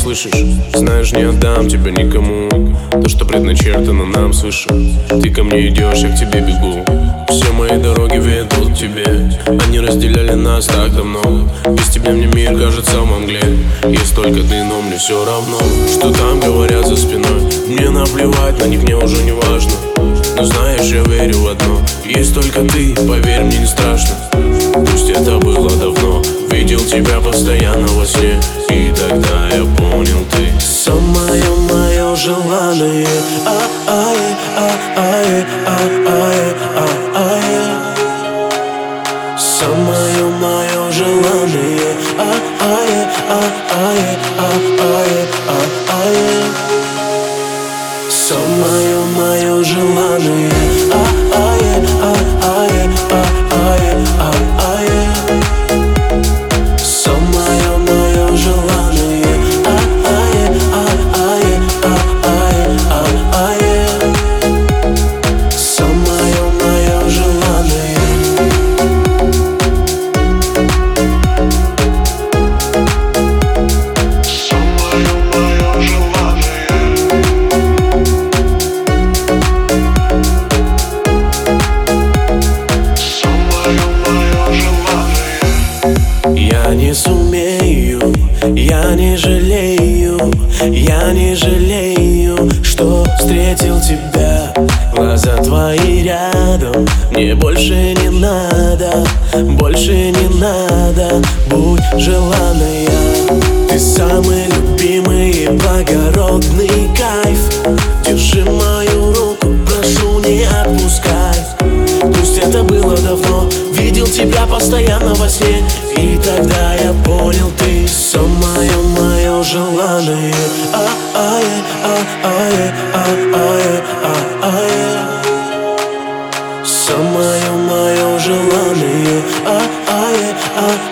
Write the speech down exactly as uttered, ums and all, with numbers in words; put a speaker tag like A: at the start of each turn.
A: слышишь? Знаешь, не отдам тебя никому. То, что предначертано нам свыше. Ты ко мне идешь, я к тебе бегу. Все мои дороги ведут к тебе. Они разделяли нас так давно. Без тебя мне мир кажется во мгле. Есть только ты, но мне все равно, что там говорят за спиной. Мне наплевать, на них мне уже не важно. Но знаешь, я верю в одно: есть только ты, поверь, мне не страшно. Пусть это было давно. Видел тебя постоянно во сне, и тогда я понял, ты
B: самое мое желание. А-ае, а-ае, а-ае, а-ае. Самое мое желание. А-ае, а-ае, а-ае, а-ае. Самое мое желание. А-ае, а-ае, а-ае, а-ае. Самое мое желание. А-ае, а-ае, а-ае, а-ае. Самое мое желание. Я не сумею, я не жалею, я не жалею, что встретил тебя. Глаза твои рядом, мне больше не надо, больше не надо. Будь желанная, ты самый любимый и благородный кайф. Держи мою руку, прошу, не отпускай. Пусть это было давно, видел тебя постоянно во сне, и тогда я понял, ты самое мое желание. А-ае, а-ае, а-ае, а-ае. Самое мое желание. А-ае, а-ае.